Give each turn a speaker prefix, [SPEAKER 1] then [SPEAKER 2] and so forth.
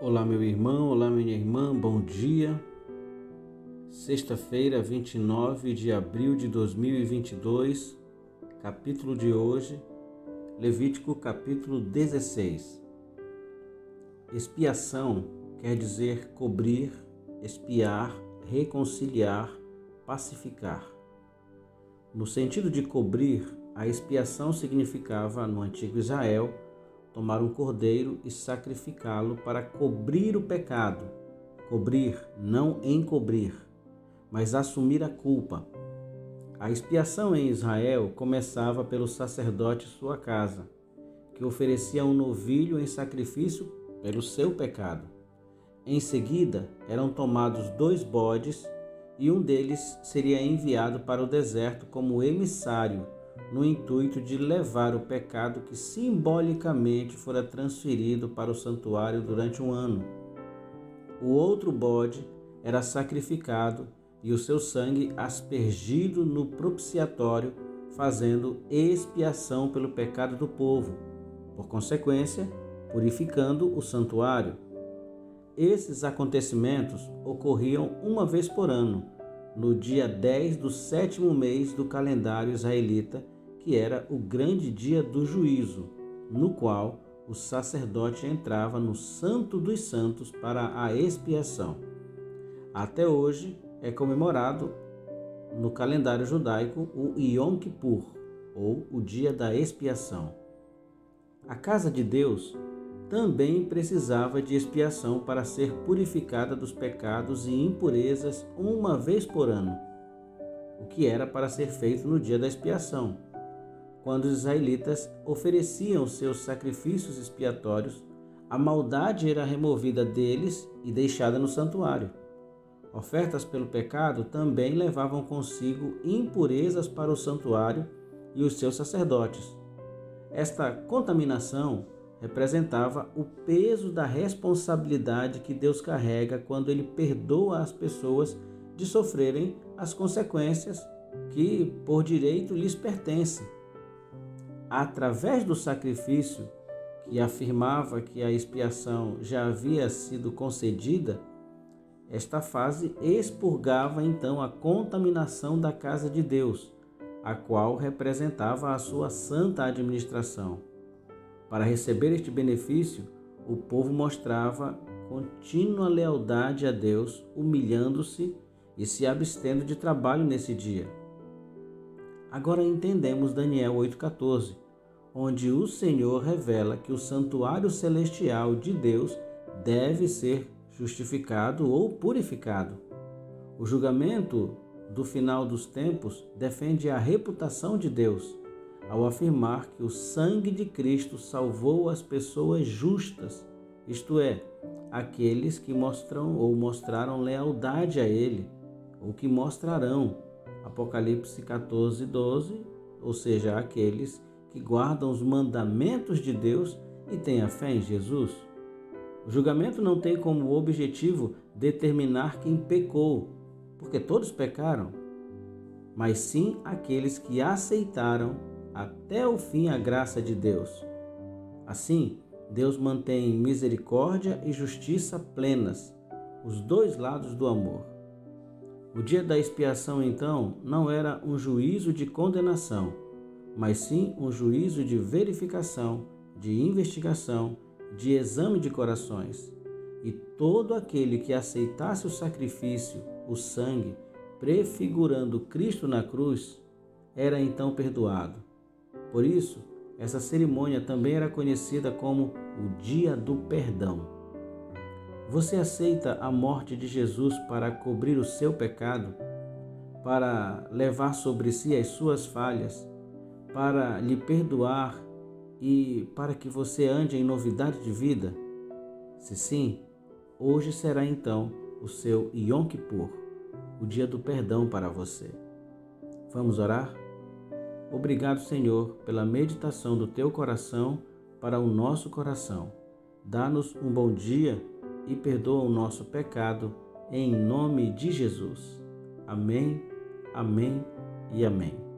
[SPEAKER 1] Olá, meu irmão, olá, minha irmã, bom dia. Sexta-feira, 29 de abril de 2022, capítulo de hoje, Levítico capítulo 16. Expiação quer dizer cobrir, expiar, reconciliar, pacificar. No sentido de cobrir, a expiação significava, no antigo Israel, tomar um cordeiro e sacrificá-lo para cobrir o pecado. Cobrir, não encobrir, mas assumir a culpa. A expiação em Israel começava pelo sacerdote em sua casa, que oferecia um novilho em sacrifício pelo seu pecado. Em seguida, eram tomados 2 bodes e um deles seria enviado para o deserto como emissário, no intuito de levar o pecado que simbolicamente fora transferido para o santuário durante um ano. O outro bode era sacrificado e o seu sangue aspergido no propiciatório, fazendo expiação pelo pecado do povo, por consequência, purificando o santuário. Esses acontecimentos ocorriam uma vez por ano, no dia 10 do 7º mês do calendário israelita, que era o grande dia do juízo, no qual o sacerdote entrava no Santo dos Santos para a expiação. Até hoje é comemorado no calendário judaico o Yom Kippur, ou o dia da expiação. A casa de Deus também precisava de expiação para ser purificada dos pecados e impurezas uma vez por ano, o que era para ser feito no dia da expiação, quando os israelitas ofereciam seus sacrifícios expiatórios. A maldade era removida deles e deixada no santuário. Ofertas pelo pecado também levavam consigo impurezas para o santuário e os seus sacerdotes. Esta contaminação representava o peso da responsabilidade que Deus carrega quando Ele perdoa as pessoas de sofrerem as consequências que por direito lhes pertencem. Através do sacrifício, que afirmava que a expiação já havia sido concedida, esta fase expurgava então a contaminação da casa de Deus, a qual representava a sua santa administração. Para receber este benefício, o povo mostrava contínua lealdade a Deus, humilhando-se e se abstendo de trabalho nesse dia. Agora entendemos Daniel 8,14, onde o Senhor revela que o santuário celestial de Deus deve ser justificado ou purificado. O julgamento do final dos tempos defende a reputação de Deus, ao afirmar que o sangue de Cristo salvou as pessoas justas, isto é, aqueles que mostram ou mostraram lealdade a Ele, ou que mostrarão, Apocalipse 14:12, ou seja, aqueles que guardam os mandamentos de Deus e têm a fé em Jesus. O julgamento não tem como objetivo determinar quem pecou, porque todos pecaram, mas sim aqueles que aceitaram até o fim a graça de Deus. Assim, Deus mantém misericórdia e justiça plenas, os 2 lados do amor. O dia da expiação, então, não era um juízo de condenação, mas sim um juízo de verificação, de investigação, de exame de corações. E todo aquele que aceitasse o sacrifício, o sangue, prefigurando Cristo na cruz, era então perdoado. Por isso, essa cerimônia também era conhecida como o Dia do Perdão. Você aceita a morte de Jesus para cobrir o seu pecado, para levar sobre si as suas falhas, para lhe perdoar e para que você ande em novidade de vida? Se sim, hoje será então o seu Yom Kippur, o dia do perdão para você. Vamos orar? Obrigado, Senhor, pela meditação do Teu coração para o nosso coração. Dá-nos um bom dia e perdoa o nosso pecado, em nome de Jesus. Amém, amém e amém.